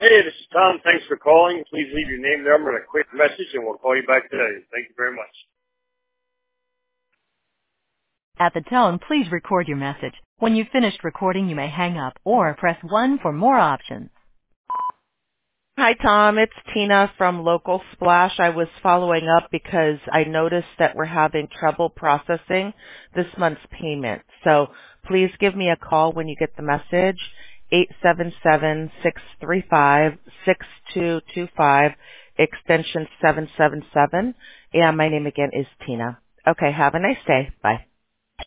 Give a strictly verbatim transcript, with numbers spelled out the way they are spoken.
Hey, this is Tom. Thanks for calling. Please leave your name, number, and a quick message, and we'll call you back today. Thank you very much. At the tone, please record your message. When you've finished recording, you may hang up or press one for more options. Hi, Tom. It's Tina from Local Splash. I was following up because I noticed that we're having trouble processing this month's payment. So please give me a call when you get the message, eight seven seven, six three five, six two two five, extension seven seven seven. And my name again is Tina. Okay, have a nice day. Bye.